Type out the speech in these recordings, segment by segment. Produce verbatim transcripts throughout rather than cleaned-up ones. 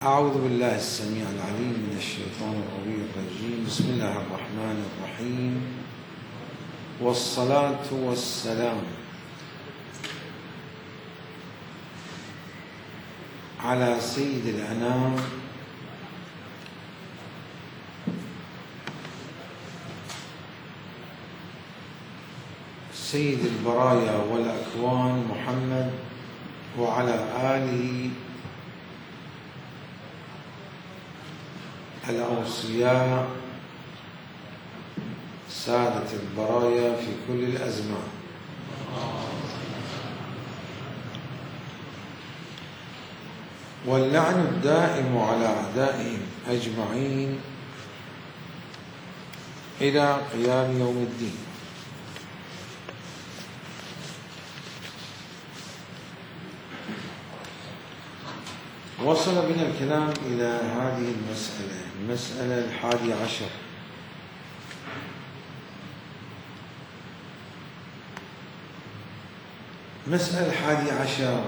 أعوذ بالله السميع العليم من الشيطان الرجيم. بسم الله الرحمن الرحيم، والصلاة والسلام على سيد الأنام سيد البرايا والأكوان محمد وعلى آله الأوصياء سادة البرايا في كل الأزمان. واللعن الدائم على أعدائهم أجمعين إلى قيام يوم الدين. وصل بنا الكلام إلى هذه المسألة، المسألة الحادية عشر. مسألة الحادية عشر: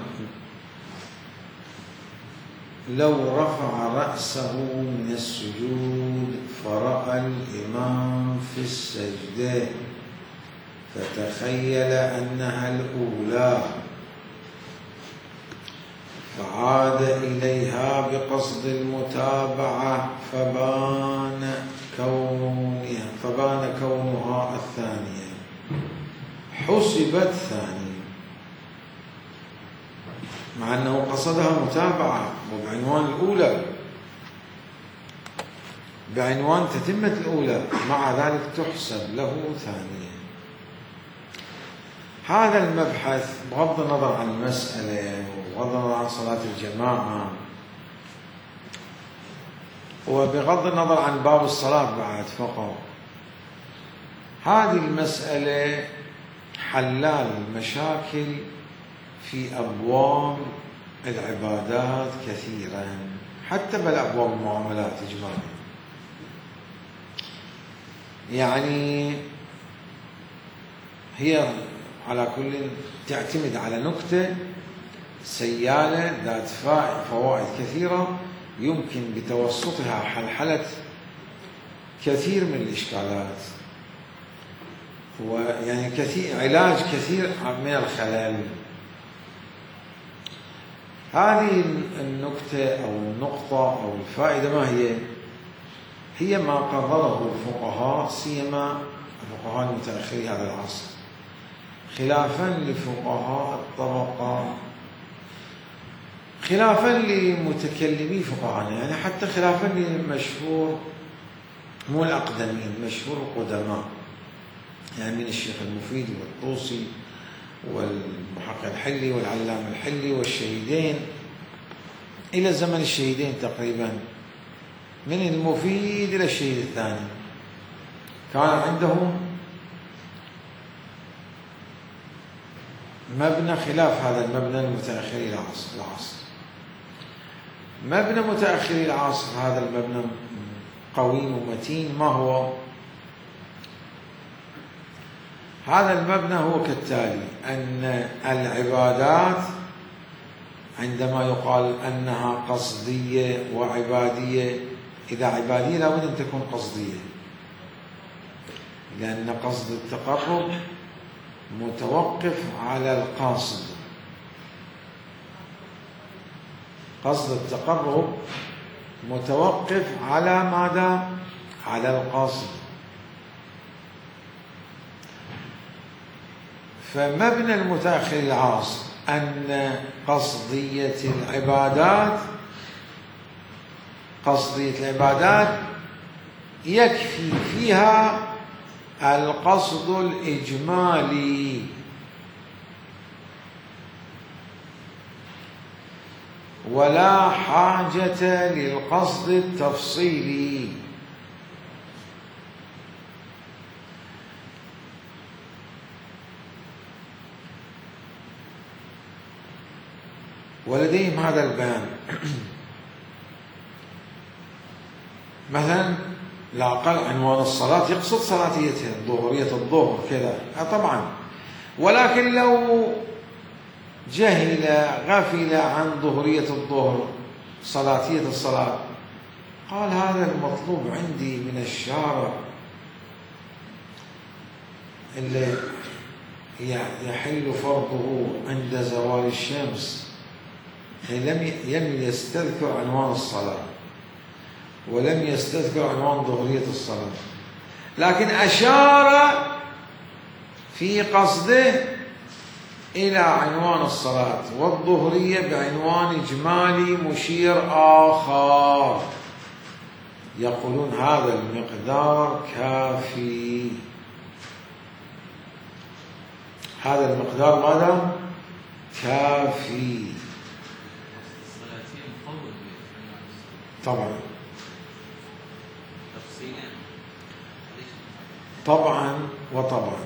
لو رفع رأسه من السجود فرأى الإمام في السجدة فتخيل أنها الأولى فعاد إليها بقصد المتابعة فبان كونها فبان كونها الثانية، حسبت ثانية، مع أنه قصدها متابعة وبعنوان الأولى، بعنوان تتمة الأولى، مع ذلك تحسب له ثانية. هذا المبحث بغض النظر عن المسألة وبغض النظر عن صلاة الجماعة وبغض النظر عن باب الصلاة بعد فقط، هذه المسألة حلال المشاكل في أبواب العبادات كثيرا، حتى بل أبواب المعاملات إجمالا. يعني هي على كل تعتمد على نكتة سيالة ذات فوائد كثيرة يمكن بتوسطها حلحلة كثير من الإشكالات، ويعني كثير علاج كثير من الخلل. هذه النكتة أو النقطة أو الفائدة ما هي؟ هي ما قرره الفقهاء، سيما الفقهاء المتأخرين هذا العصر، خلافا لفقهاء الطبقة، خلافا لمتكلمي فقهاء، يعني حتى خلافا لمشهور مو الأقدمين، مشهور القدماء، يعني من الشيخ المفيد والطوسي والمحقق الحلي والعلام الحلي والشهيدين إلى زمن الشهيدين تقريبا، من المفيد إلى الشهيد الثاني، كان عندهم مبنى خلاف هذا المبنى المتأخري العصر. مبنى متأخري العصر هذا المبنى قوي ومتين. ما هو هذا المبنى؟ هو كالتالي: أن العبادات عندما يقال أنها قصدية وعبادية، إذا عبادية لابد أن تكون قصدية، لأن قصد التقرب متوقف على القاصد. قصد التقرب متوقف على ماذا؟ على القاصد. فمبنى المتأخر العصر أن قصدية العبادات قصدية العبادات يكفي فيها القصد الإجمالي، ولا حاجة للقصد التفصيلي. ولديهم هذا البيان. مثلا لا أقل عنوان الصلاة يقصد صلاتيتها، ظهورية الظهر كذا طبعا، ولكن لو جهل غفل عن ظهورية الظهر صلاتية الصلاة؟ قال هذا المطلوب عندي من الشارع اللي يحل فرضه عند زوال الشمس، لم لم يستذكر عنوان الصلاة ولم يستذكر عنوان ظهرية الصلاة، لكن أشار في قصده إلى عنوان الصلاة والظهرية بعنوان إجمالي مشير آخر. يقولون هذا المقدار كافي. هذا المقدار ماذا؟ كافي. طبعا طبعا وطبعا.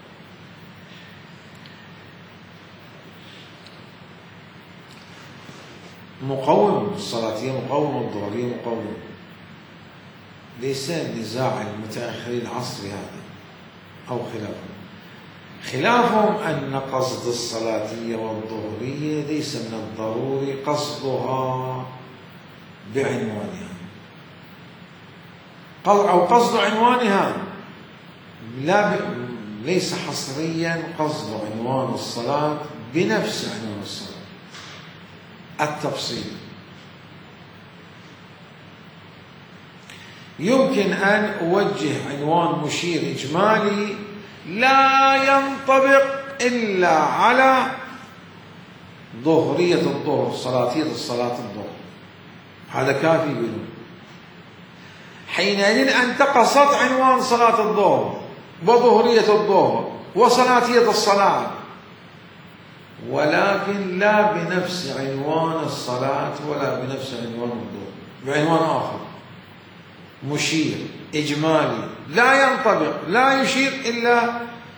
مقوم الصلاتية مقوم والظهرية مقوم. ليس نزاع المتأخرين العصر هذا أو خلافهم. خلافهم أن قصد الصلاتية والظهرية ليس من الضروري قصدها بعنوانها أو قصد عنوانها، لا ب... ليس حصريا قصد عنوان الصلاة بنفس عنوان الصلاة. التفصيل يمكن أن أوجه عنوان مشير إجمالي لا ينطبق إلا على ظهرية الظهر، صلاتية الصلاة الظهر، هذا كافي بدون. حينئذ أنت قصدت عنوان صلاة الظهر وظهرية الظهر وصلاتية الصلاة، ولكن لا بنفس عنوان الصلاة ولا بنفس عنوان الظهر، بعنوان آخر مشير إجمالي لا ينطبق، لا يشير إلا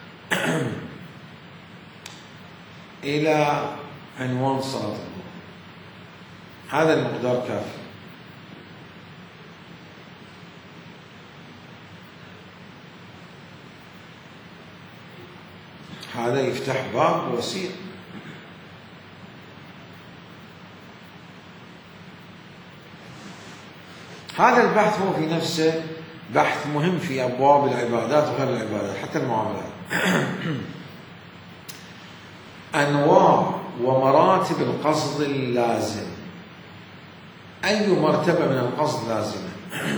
إلى عنوان صلاة الظهر. هذا المقدار كافي. هذا يفتح باب وسيع. هذا البحث هو في نفسه بحث مهم في أبواب العبادات وغير العبادات حتى المعاملات. أنواع ومراتب القصد اللازم. أي مرتبة من القصد لازمة؟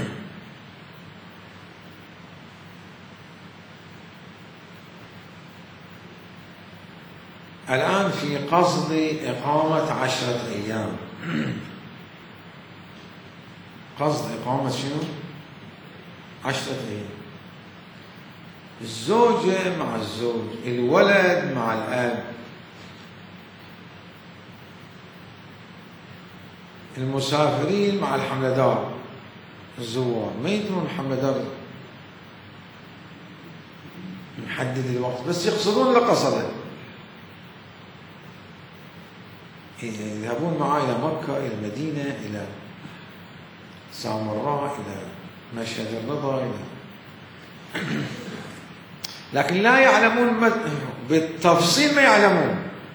الآن في قصد إقامة عشرة أيام. قصد إقامة شنو؟ عشرة أيام. الزوجة مع الزوج، الولد مع الأب، المسافرين مع الحملدار، الزوار ما يدرون الحملدار محدد الوقت، بس يقصدون لقصده. يذهبون معه إلى مكة، إلى المدينة، إلى سامراء، إلى مشهد الرضا، إلى لكن لا يعلمون بالتفصيل، ما يعلمون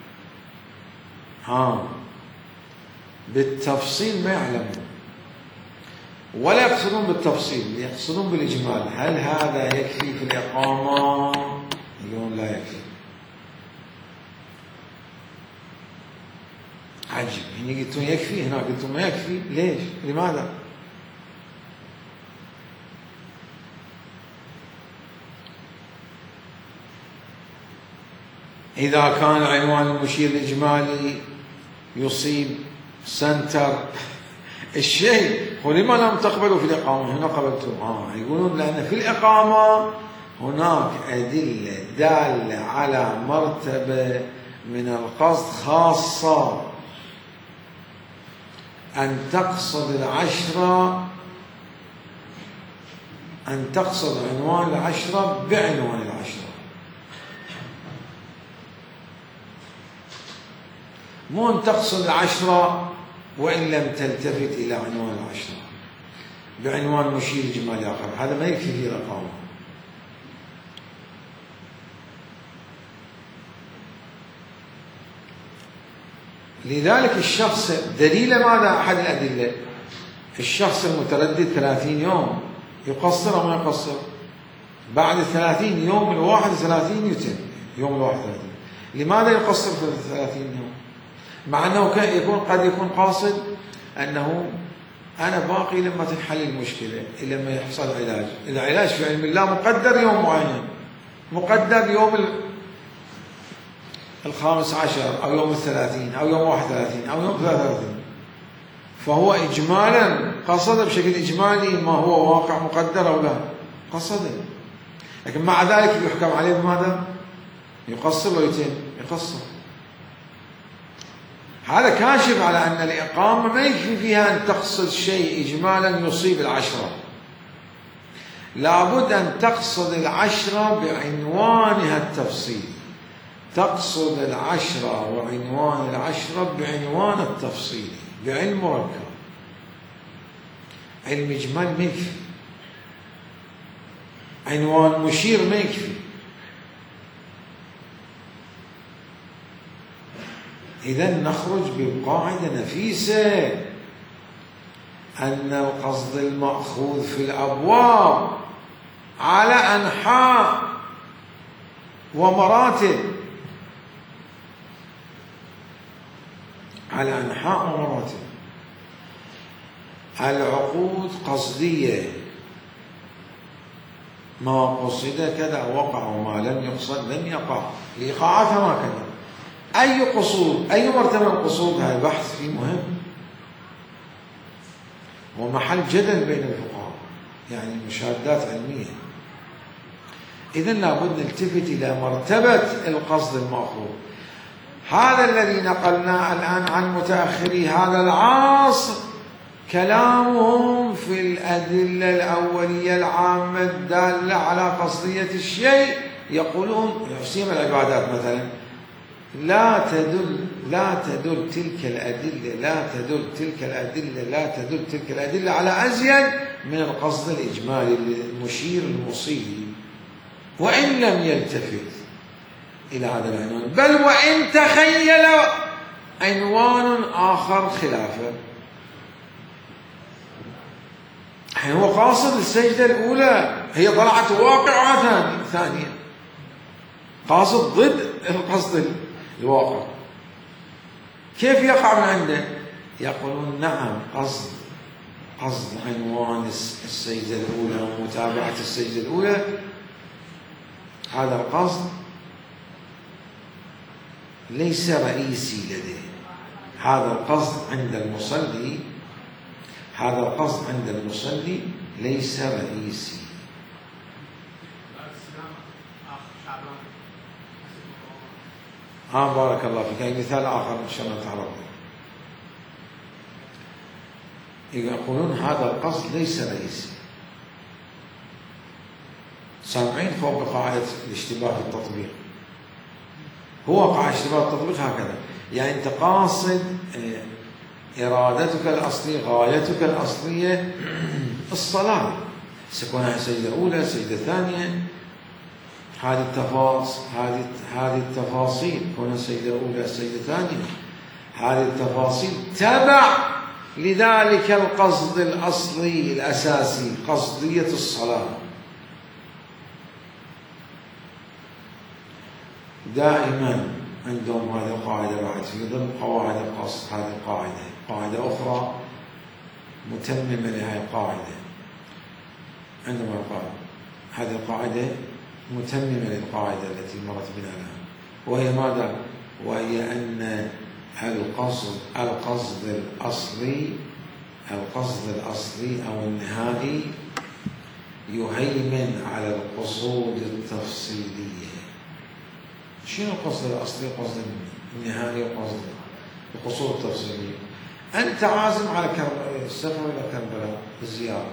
ها بالتفصيل ما يعلمون، ولا يقصدون بالتفصيل، يقصدون بالإجمال. هل هذا يكفي في الإقامة؟ يقولون لا يكفي. عجيب، هنا قلتم يكفي، هنا قلتم ما يكفي، ليش؟ لماذا؟ إذا كان عنوان المشير الإجمالي يصيب سنتر الشيء، ولما لم تقبلوا في الإقامة؟ هنا قبلتم. آه يقولون لأن في الإقامة هناك أدلة دالة على مرتبة من القصد خاصة، أن تقصد العشرة، أن تقصد عنوان العشرة بعنوان العشرة، مو أن تقصد العشرة وإن لم تلتفت إلى عنوان العشرة بعنوان مشير إجمالي آخر. هذا ما يكفي في الإقامة. لذلك الشخص دليل ماذا؟ أحد الأدلة الشخص المتردد ثلاثين يوم يقصر أو ما يقصر؟ بعد ثلاثين يوم الواحد ثلاثين يتم يوم الواحد ثلاثين. لماذا يقصر في ثلاثين يوم؟ مع أنه يكون قد يكون قاصد أنه أنا باقي لما تنحل المشكلة لما يحصل علاج. العلاج في علم الله مقدر يوم معين، مقدر يوم الخامس عشر أو يوم الثلاثين أو يوم واحد ثلاثين أو يوم ثلاثة وثلاثين. فهو إجمالا قصد بشكل إجمالي ما هو واقع مقدر أو لا قصده، لكن مع ذلك يحكم عليه بماذا؟ يقصر ويتم يقصر. هذا كاشف على أن الإقامة ما يكفي فيها أن تقصد شيء إجمالا يصيب العشرة، لابد أن تقصد العشرة بعنوانها التفصيلي، تقصد العشرة وعنوان العشرة بعنوان التفصيلي بعلم مركب. علم إجمال ما يكفي، عنوان مشير ما يكفي. إذا نخرج بقاعدة نفيسة أن القصد المأخوذ في الأبواب على أنحاء ومراتب، على أنحاء ومراتب. العقود قصدية، ما قصد كذا وقع وما لم يقصد لم يقع، لإيقاعاتها ما كذا. أي قصود، أي مرتبة القصود، هذا البحث فيه مهم ومحل جدل بين الفقهاء، يعني مشاهدات علمية. إذن لابد نلتفت إلى مرتبة القصد المأخوذ. هذا الذي نقلناه الآن عن متأخري هذا العصر كلامهم في الأدلة الأولية العامة الدالة على قصدية الشيء، يقولون سيما العبادات مثلا لا تدل لا تدل تلك الأدلة لا تدل تلك الأدلة لا تدل تلك الأدلة على أزيد من القصد الإجمالي المشير المصيب، وإن لم يلتفت إلى هذا العنوان، بل وإن تخيل عنوان آخر خلافه. هو قاصد السجدة الأولى، هي طلعت واقعة ثانية، قاصد ضد القصد الواقع. كيف يقع من عنده؟ يقولون نعم، قصد قصد عنوان السجدة الأولى ومتابعة السجدة الأولى، هذا القصد ليس رئيسي لديه. هذا القصد عند المصلي هذا القصد عند المصلي ليس رئيسي. ها بارك الله فيك. أي مثال آخر إن شاء الله تعالى. يقولون هذا القصد ليس رئيسي. سامعين فوق قاعدة الاشتباه في التطبيق. هو قاعدة اشتباه التطبيق هكذا، يعني أنت قاصد إرادتك الأصلية، غايتك الأصلية الصلاة، سكونها سجدة أولى سجدة ثانية، هذه التفاصيل هذه هذه التفاصيل كونها سجدة أولى سجدة ثانية، هذه التفاصيل تبع لذلك القصد الأصلي الأساسي، قصدية الصلاة. دائما عندهم هذه القاعدة بعد في ضمن قواعد القصد. هذه القاعدة قاعدة أخرى متممة لهذه القاعدة، عندما قال هذه القاعدة متممة للقاعدة التي مرت بنا الآن، وهي ماذا؟ وهي أن القصد القصد الأصلي القصد الأصلي أو النهائي يهيمن على القصود التفصيلية. شنو القصد الأصلي والقصد النهائي وقصد القصود التفصيلية؟ أنت عازم على السفر إلى كربلاء بالزيارة،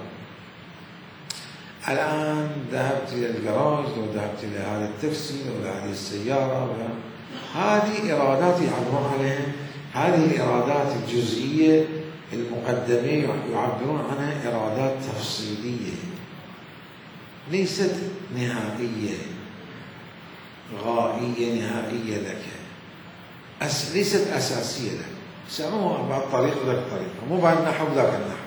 الآن ذهبت إلى الجراج أو ذهبت إلى هذا التاكسي أو إلى هذه السيارة، هذه إرادات يعبرون عليها، هذه الإرادات الجزئية المقدمة يعبرون عنها إرادات تفصيلية ليست نهائية غائية نهائية لك، أس... ليست أساسية لك. يسموها بهالطريقة ذاك الطريقة، مو بهالنحو ذاك النحو.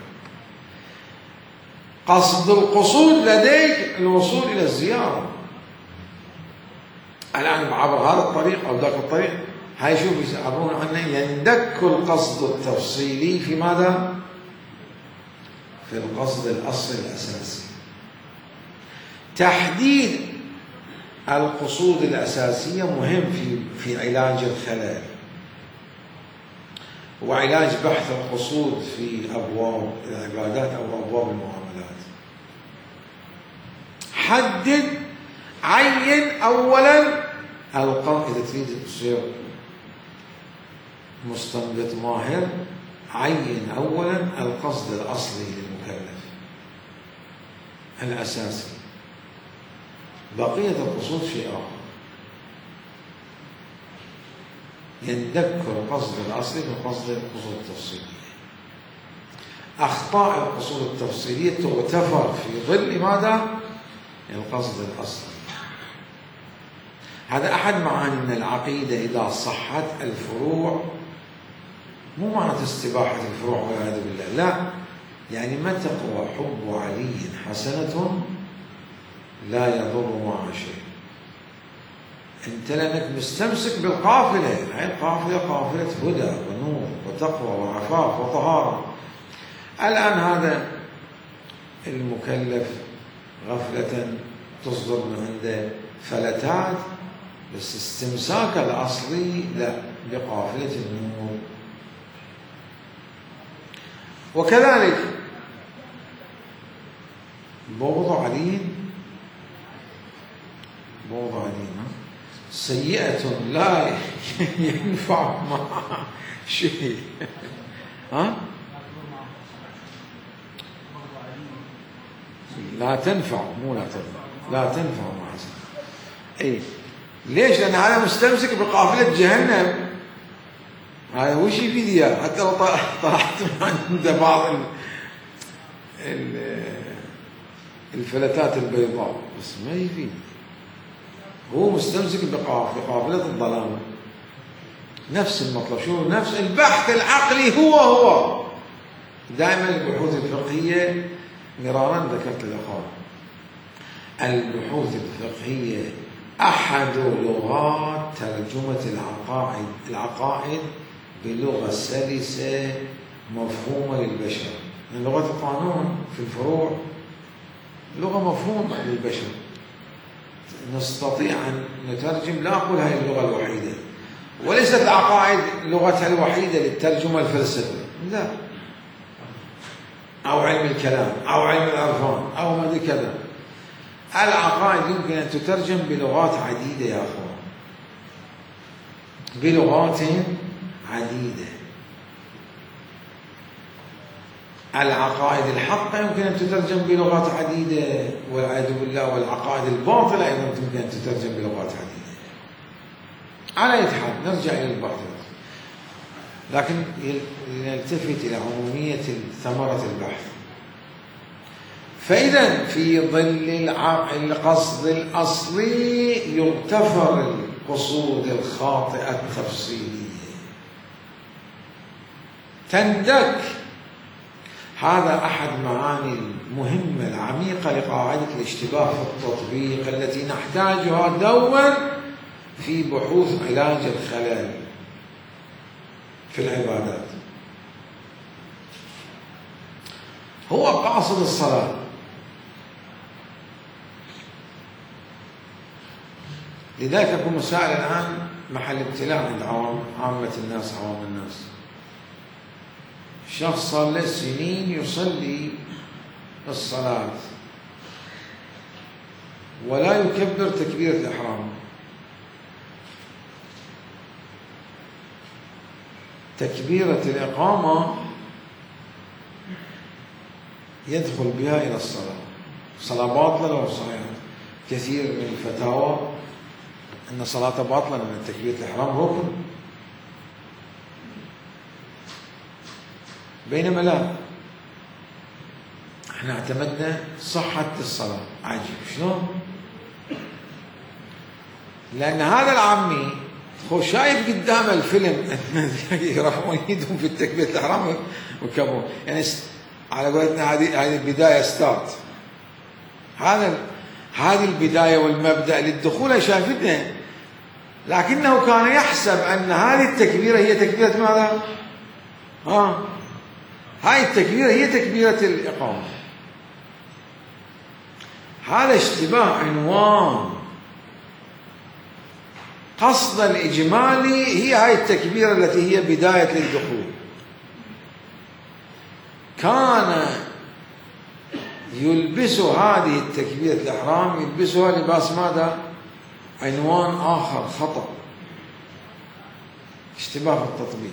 قصد القصود لديك الوصول إلى الزيارة. الآن بعبر هذا الطريق أو ذاك الطريق، هاي شوف يعبرون عنه يندك القصد التفصيلي في ماذا؟ في القصد الأصلي الأساسي. تحديد القصود الأساسية مهم في في علاج الخلل وعلاج بحث القصود في أبواب العبادات أو أبواب المعاملات. حدد، عين أولا القصد. إذا تريد تصير مستنبط ماهر، عين أولا القصد الأصلي للمكلف الأساسي، بقية القصود شيء آخر. يندك القصد الأصلي بقصد القصود التفصيلية. أخطاء القصود التفصيلية تغتفر في ظل ماذا؟ القصد الأصلي. هذا أحد معاني من العقيدة. إذا صحت الفروع، مو معنى استباحة الفروع والعياذ بالله، لا، يعني ما تقوى حب علي حسنة لا يضر معها شيء. أنت لأنك مستمسك بالقافلة، هاي القافلة قافلة هدى ونور وتقوى وعفاف وطهارة. الآن هذا المكلف غفلة تصدر من عنده فلتات، بس استمساك الأصلي لا، بقافلة النور. وكذلك بغض علي، بغض علي سيئة لا ينفع معها شيء. ها؟ لا تنفع، مو لا تنفع، لا تنفع معها شيء. اي ليش؟ لأن هذا مستمسك بقافلة جهنم. هذا وش يفيد اياه؟ حتى لو طلعت عند بعض الفلتات البيضاء، بس ما يفيد. هو مستمسك بقافلة الظلام. نفس المطلب، شو نفس البحث العقلي هو هو. دائما البحوث الفقهية مرارا ذكرت الأخوان، البحوث الفقهية أحد لغات ترجمة العقائد العقائد بلغة سلسة مفهومة للبشر. يعني لغة القانون في الفروع لغة مفهومة للبشر، نستطيع أن نترجم. لا أقول هذه اللغة الوحيدة، وليست العقائد لغتها الوحيدة للترجمة الفلسفية، لا، أو علم الكلام أو علم العرفان أو ما ذي كذا. العقائد يمكن أن تترجم بلغات عديدة يا أخوان، بلغات عديدة. العقائد الحقة يمكن أن تترجم بلغات عديدة والعياذ بالله، والعقائد الباطلة أيضا يمكن أن تترجم بلغات عديدة. على أي حال نرجع إلى البحث، لكن نلتفت إلى عمومية ثمرة البحث. فإذا في ظل القصد الأصلي يغتفر القصود الخاطئة التفصيلية، تندك. هذا أحد معاني المهمة العميقة لقاعدة الاشتباه في التطبيق التي نحتاجها دوما في بحوث علاج الخلل في العبادات. هو قاصد الصلاة، لذلك يكون مسائل الآن محل ابتلاء عند عوام عامة الناس عوام الناس. شخص صار له سنين يصلي الصلاة ولا يكبر تكبيرة الإحرام، تكبيرة الإقامة يدخل بها إلى الصلاة، صلاة باطلة أو صحيحة. كثير من الفتاوى أن صلاة باطلة لأن تكبيرة الإحرام ركن، بينما لا، احنا اعتمدنا صحة الصلاة. عجيب شلون؟ لأن هذا العمي هو شايف قدام الفيلم يرفعون ايدهم في التكبيرة الإحرام ويكبرون، يعني على قولتنا هذه هذه البداية ستارت، هذا هذه البداية والمبدأ للدخول شافتنا، لكنه كان يحسب أن هذه التكبيرة هي تكبيرة ماذا؟ ها هاي التكبيرة هي تكبيرة الإقامة. هذا اشتباه عنوان. قصد الإجمالي هي هاي التكبيرة التي هي بداية للدخول. كان يلبس هذه التكبيرة الإحرام يلبسها لباس ماذا؟ عنوان آخر خطأ، اشتباه في التطبيق.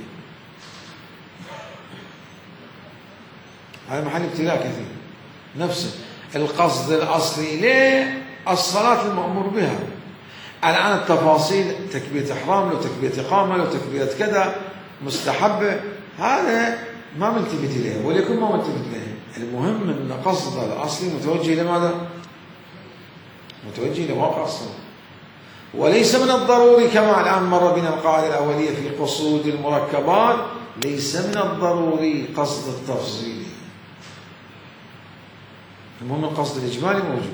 هذا محل ابتلاء كثير. نفسه القصد الأصلي ليه الصلاة المأمور بها. الآن التفاصيل تكبيرة إحرام لو تكبيرة إقامة لو تكبيرة كذا مستحبة، هذا ما ملتفت إليه وليكن ما ملتفت إليه. المهم أن قصد الأصلي متوجه لماذا؟ متوجه لواقع الصلاة، وليس من الضروري كما الآن مر بنا القاعدة الأولية في قصود المركبات، ليس من الضروري قصد التفصيلي. المهم القصد الإجمالي موجود.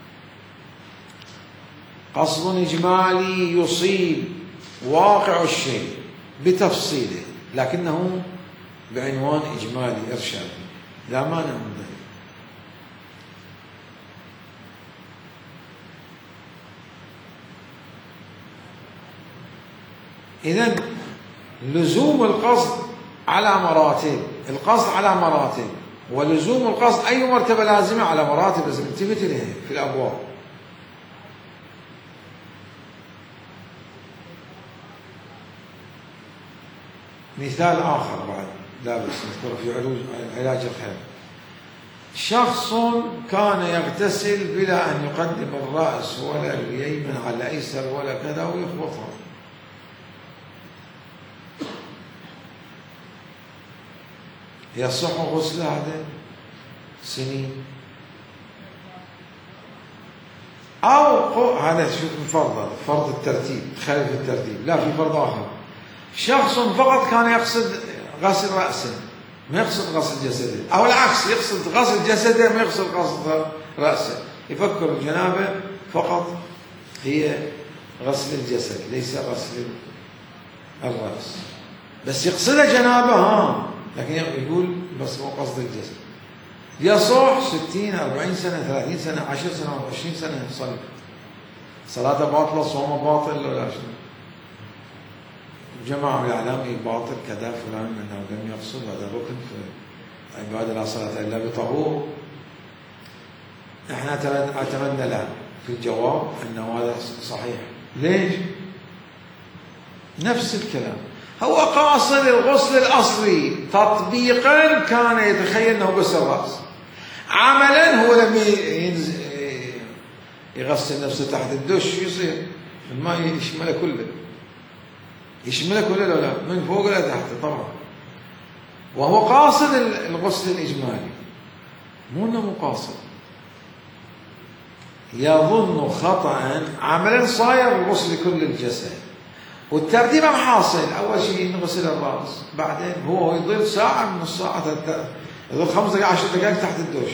قصد إجمالي يصيب واقع الشيء بتفصيله لكنه بعنوان إجمالي إرشادي، لا مانع من ذلك. إذن لزوم القصد على مراتب، القصد على مراتب، ولزوم القصد أي مرتبة لازمة على مراتب لازم نلتفت إليها في الأبواب. مثال آخر بعد لا بس نذكره في علاج الخير. شخص كان يغتسل بلا أن يقدم الرأس ولا اليمين على الأيسر ولا كذا ويخبطها. يصح غسل هذا سنين أو هذا شوف فرض فرض الترتيب خلف الترتيب، لا في فرض آخر. شخص فقط كان يقصد غسل رأسه ما يقصد غسل جسده، أو العكس يقصد غسل جسده ما يقصد غسل رأسه، يفكر الجنابة فقط هي غسل الجسد ليس غسل الرأس، بس يقصد جنابه ها، لكن يقول بس مو قصد الجسد. يصح ستين أربعين سنة ثلاثين سنة عشر سنة عشرين سنة يصلي، صلاته باطلة صومه باطل ولا شيء. جماعة من الإعلام باطل كذا فلان أنه لم يقصد هذا ركن في عبادة لا صلاة إلا بطهور. احنا أتمنى لا في الجواب أنه هذا صحيح. ليش؟ نفس الكلام، هو قاصد الغسل الأصلي تطبيقا كان يتخيل أنه غسل الرأس، عملا هو لم يغسل نفسه تحت الدش يصير الماء يشمله كله يشمله كله لا لا من فوق لا تحت طبعا، وهو قاصد الغسل الإجمالي مو أنه مو قاصد، يظن خطأ عملا صاير الغسل كل الجسد، والترتيب حاصل. أول شيء نغسل الرأس، بعدين هو يضل ساعة من الساعة يضل خمس دقائق عشر دقائق تحت الدش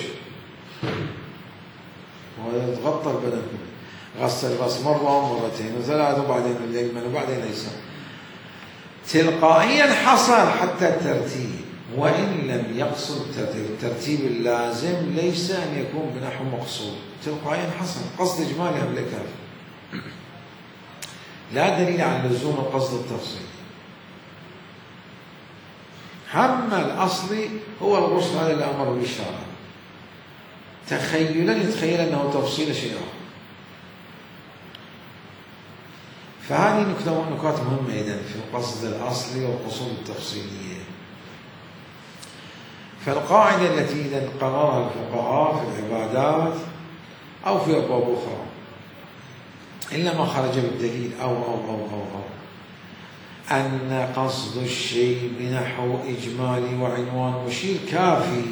ويتغطى البدن كله، غسل الرأس مرة ومرتين وثلاثة وبعدين اليمين وبعدين اليسار، تلقائيا حصل حتى الترتيب، وإن لم يقصد الترتيب. الترتيب اللازم ليس أن يكون بنحو مقصود، تلقائيا حصل قصد إجمالي قبل كافي، لا دليل على لزوم القصد التفصيلي. هم الأصلي هو الغسل هذا اللي أمر بالشرع، تخيلا يتخيل أنه تفصيل شيء آخر. فهذه نكات مهمة إذن في القصد الأصلي والقصود التفصيلية. فالقاعدة التي إذن قررها الفقهاء في العبادات أو في أبواب أخرى إلا ما خرج بالدليل أو أو أو أو أو أن قصد الشيء بنحو إجمالي وعنوان مشير كافي،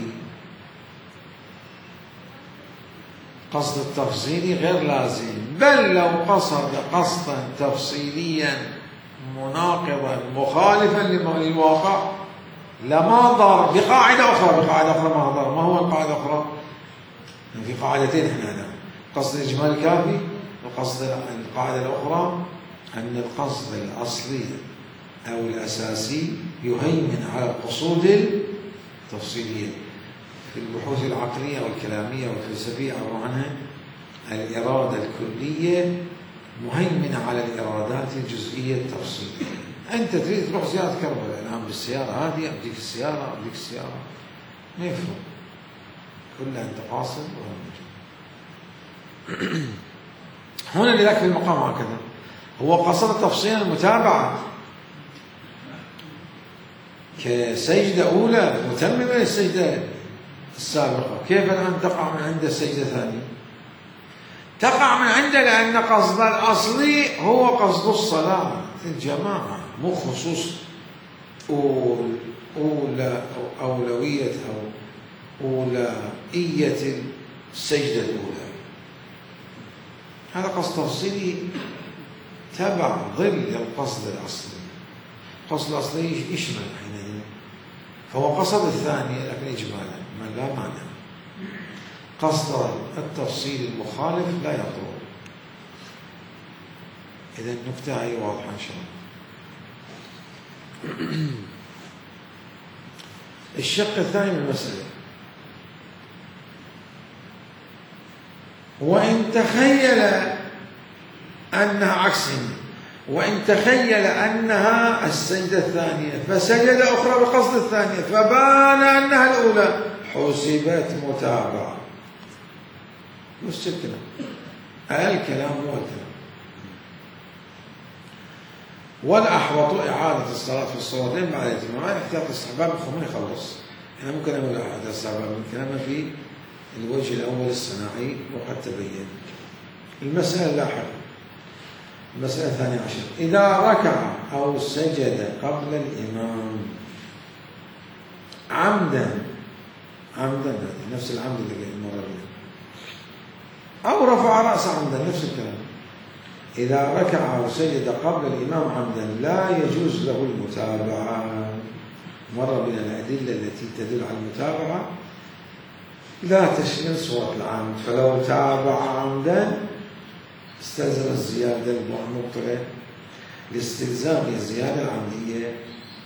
قصد التفصيلي غير لازم، بل لو قصد قصدا تفصيليا مناقضا مخالفا للواقع لما ضر بقاعدة أخرى. بقاعدة أخرى ما ضر. ما هو القاعدة الأخرى؟ في قاعدتين احنا هنا، قصد الإجمال الكافي وقصد القاعدة الأخرى أن القصد الأصلي أو الأساسي يهيمن على القصود التفصيلية. في البحوث العقلية والكلامية والفلسفية عبر عنها الإرادة الكلية مهيمنة على الإرادات الجزئية التفصيلية. أنت تريد تروح زيارة كربلاء الآن بالسيارة هذه، أبديك السيارة أبديك السيارة ما يفرق، كلها أنت قاصد وهم موجود. هنا لذلك في المقام هكذا هو قصد تفصيلا المتابعة كسجدة أولى متممة للسجدة السابقة. كيف الآن تقع من عند السجدة الثانية؟ تقع من عنده لأن قصد الأصلي هو قصد الصلاة الجماعة، مو خصوص أولى أو أولوية أو أولوية السجدة الأولى. هذا قصد تفصيلي تبع ظل القصد الأصلي. القصد الأصلي يشمل حينئذ، فهو قصد الثانية لكن إجمالا ما لا مانع. قصد التفصيل المخالف لا يضر. إذا النكتة هي واضحة إن شاء الله. الشق الثاني من المسألة، وإن تخيل أنها عكسها، وإن تخيل أنها السجدة الثانية فسجد أخرى بقصد الثانية فبان أنها الأولى حسبت متابعة. نفس الكلام، الكلام هو الكلام. والأحوط إعادة الصلاة في الصلاتين بعد الإتمام. احتياط الاستحباب الخميني خلص. احنا ممكن نقول إعادة الاستحباب من كلامنا في الوجه الأول الصناعي وقد تبين. المسألة اللاحقة، المسألة الثانية عشر، إذا ركع أو سجد قبل الإمام عمدا، عمدا نفس العمد اللي المرة بنا، أو رفع رأسه عمدا نفس الكلام. إذا ركع أو سجد قبل الإمام عمدا لا يجوز له المتابعة. مر بنا الأدلة التي تدل على المتابعة لا تشمل صورة العمد، فلو تابع عمدا استلزم الزيادة المبطلة لاستلزام الزيادة العمدية،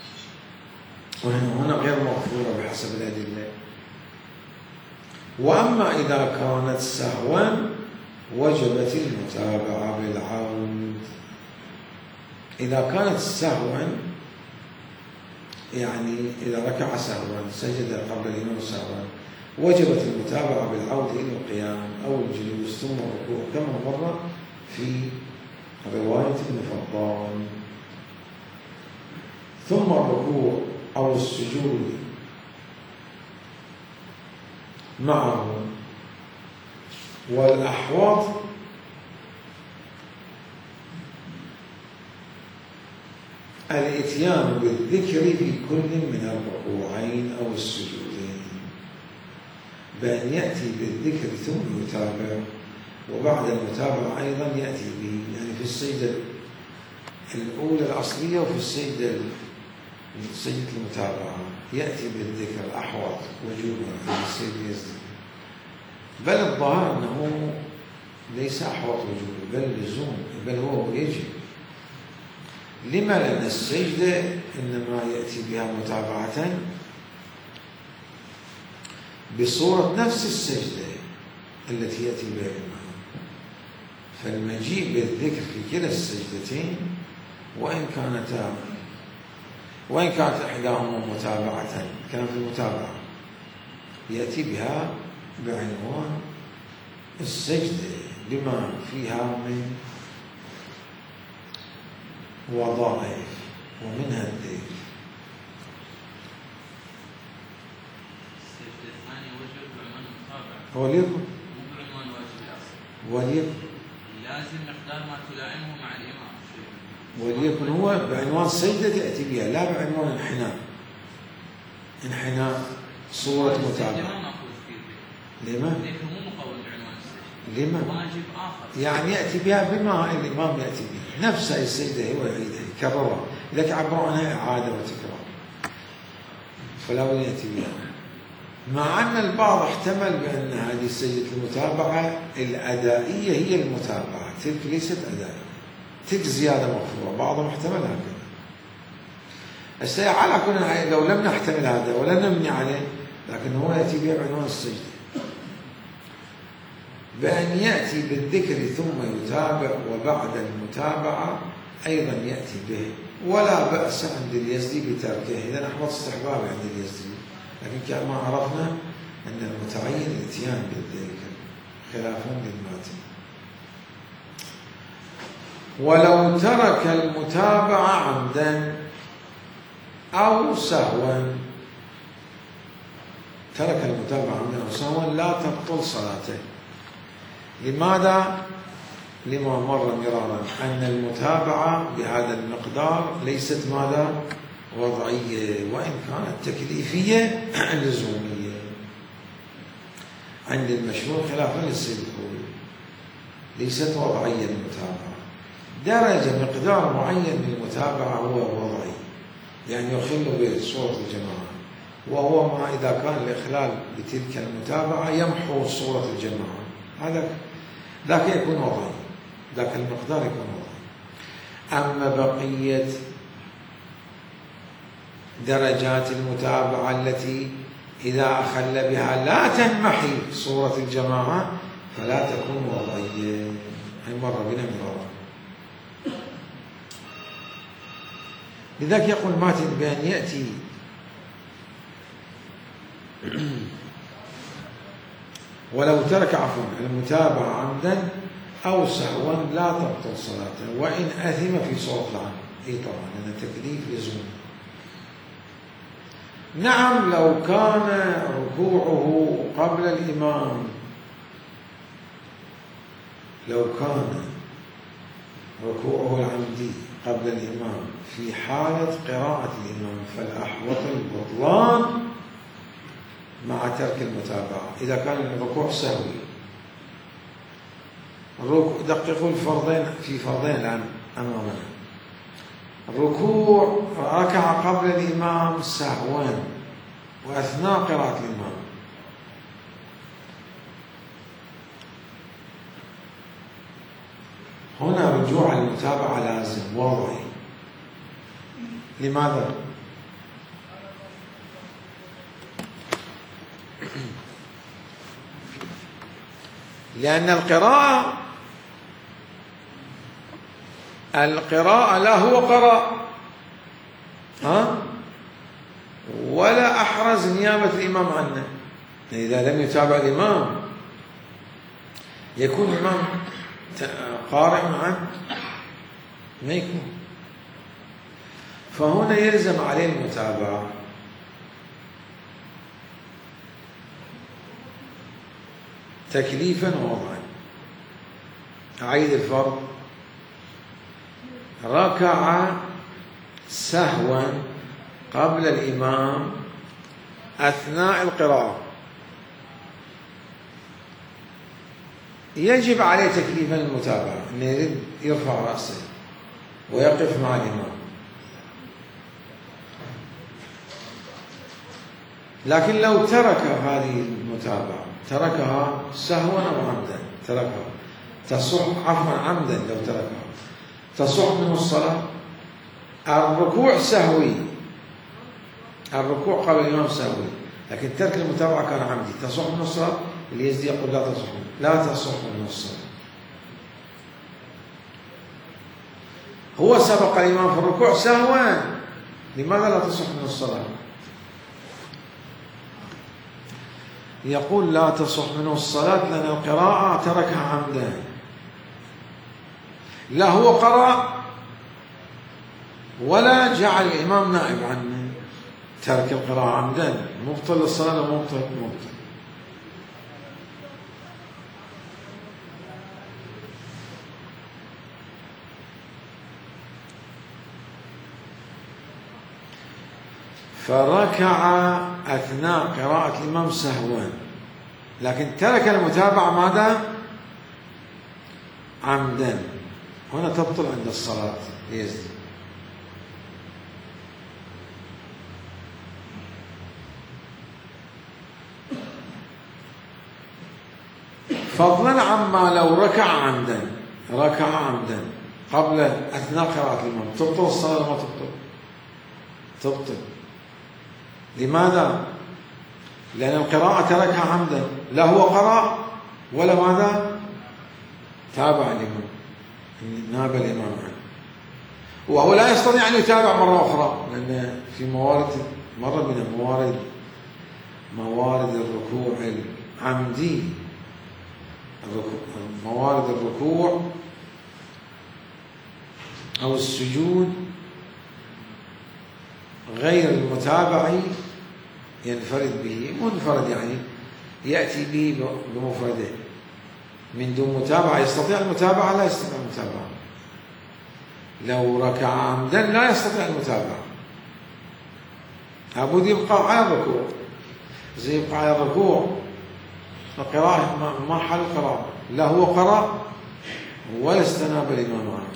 وهنا غير مغفورة بحسب الأدلة. وأما إذا كانت سهوا وجبت المتابعة بالعمد. إذا كانت سهوا يعني إذا ركع سهوا سجد قبل الإمام سهوا وجبت المتابعة بالعودة إلى القيام أو الجلوس ثم الركوع كما مر في رواية ابن فضال. ثم الركوع أو السجود معه. والأحوط الإتيان بالذكر في كل من الركوعين أو السجودين، بأن يأتي بالذكر ثم يتابع، وبعد المتابعة أيضا يأتي به، يعني في السجدة الأولى الأصلية وفي السجدة سجدة المتابعة يأتي بالذكر الأحوط وجوبا السيد يزدد. بل الظاهر أنه ليس أحوط وجوبا بل لزوم، بل هو يجب. لما؟ لأن السجدة إنما يأتي بها متابعة بصورة نفس السجدة التي يأتي بها الإمام، فالمجيء بالذكر في كلا السجدتين وإن كانتا وإن كانت إحداهما متابعة كان في المتابعة يأتي بها بعنوان السجدة بما فيها من وظائف ومنها الذكر. السجدة الثانية وجب بعنوان المتابعة. وليكن مو بعنوان واجب الأصل. وليكن لازم مقدار ما تلائمه مع الإمام. وليكن هو بعنوان السجدة تأتي بها لا بعنوان انحناء. انحناء صورة متابعة. لما؟ الذكر مو مقول بعنوان السجدة. لما؟ واجب آخر. يعني يأتي بها بما الإمام يأتي به، نفس السجدة هو يعيدها. يكررها، لذلك عبروا عنها إعادة وتكرار، فلا بد يأتي بها. مع أن البعض احتمل بأن هذه سجدة المتابعة الأدائية هي المتابعة، تلك ليست أدائية، تلك زيادة مغفورة، بعضهم احتمل هكذا. السيء على كل لو لم نحتمل هذا ولا نمنع عليه، لكن هو يأتي به بعنوان السجدة، بأن يأتي بالذكر ثم يتابع، وبعد المتابعة أيضا يأتي به، ولا بأس عند اليزدي بتركه، إذا أحمد استحباب عند اليزدي، لكن كما عرفنا أن المتعين الاتيان بالذكر خلاف للماتن. ولو ترك المتابعة عمدا أو سهوا، ترك المتابعة عمدا أو سهوا لا تبطل صلاته. لماذا؟ لما مر مرارا أن المتابعة بهذا المقدار ليست ماذا؟ وضعية، وإن كانت تكليفية لزومية. عند المشهور خلافا للسيد الخوي ليست وضعية المتابعة، درجة مقدار معين من المتابعة هو وضعي، يعني يخل بصورة الجماعة، وهو ما إذا كان الإخلال بتلك المتابعة يمحو صورة الجماعة، هذا ذاك يكون وضعي، ذاك المقدار يكون وضعي. أما بقية درجات المتابعة التي إذا أخل بها لا تنمحي صورة الجماعة فلا تكون وضعية، هي مر بنا مرارا. لذلك يقول ماتن بأن يأتي ولو ترك عفوا المتابعة عمدا أو سهوا لا تبطل صلاته، وإن أثم في صوت العام. إيه طبعا هذا تكليف لزوم. نعم لو كان ركوعه قبل الإمام، لو كان ركوعه العمدي قبل الإمام في حالة قراءة الإمام فالأحوط البطلان مع ترك المتابعة. إذا كان الركوع سهوي، دققوا الفرضين في فرضين الآن أمامنا. الركوع ركع قبل الإمام سهوا وأثناء قراءة الإمام، هنا رجوع المتابعة لازم وضعي. لماذا؟ لأن القراءة القراءة لا هو قرأ ها ولا أحرز نيابة الإمام عنه. إذا لم يتابع الإمام يكون الإمام قارئ عنه، ما يكون، فهنا يلزم عليه المتابعة. تكليفا ووضعا. أعيد الفرض. ركع سهوا قبل الإمام أثناء القراءة، يجب عليه تكليفا المتابعة، أنه يرفع رأسه ويقف مع الإمام. لكن لو ترك هذه المتابعة، تركها سهوا أو عمدا، تركها تصح عفوا عمدا، لو تركها تصح منه الصلاة. الركوع سهوي، الركوع قبل الإمام سهوي، لكن ترك المتابعة كان عمدي، تصح منه الصلاة. اليزدي يقول لا تصح منه، لا تصح منه الصلاة. هو سبق الإمام في الركوع سهوا، لماذا لا تصح منه الصلاة؟ يقول لا تصح منه الصلاة لأن القراءة تركها عمدا، لا هو قرأ ولا جعل الإمام نائب عنه، ترك القراءة عمدا مبطل الصلاة ومبطل مبطل. فركع أثناء قراءة الإمام سهوا، لكن ترك المتابعة ماذا؟ عمدا. هنا تبطل عند الصلاة يزدي. فضلا عما لو ركع عمدا ركع عمدا قبل أثناء قراءة الإمام، تبطل الصلاة ولا ما تبطل؟ تبطل. لماذا؟ لأن القراءة تركها عمدا، لا هو قرأ ولا ماذا؟ تابع الإمام، ناب الإمام عنه، وهو لا يستطيع أن يتابع مرة أخرى، لأن في موارد مرة من الموارد موارد الركوع العمدي، موارد الركوع أو السجود غير المتابع ينفرد به، منفرد يعني يأتي به بمفرده من دون متابعة. يستطيع المتابعة؟ لا يستطيع المتابعة. لو ركع عمدا لا يستطيع المتابعة، لابد يبقى على الركوع. زي يبقى على الركوع القراءة ما حل القراءة، لا هو قرأ ولا استناب الإمام عنه.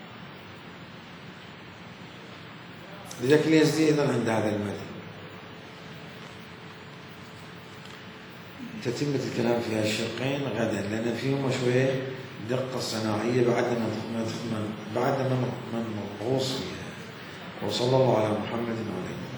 لذلك اليزدي أيضا عند هذا المدى. تتمة الكلام في هالشقين غدا، لأن فيهم شوية دقة صناعية بعد ما بعد ما من غوص فيها. وصلى الله على محمد وعلى آله.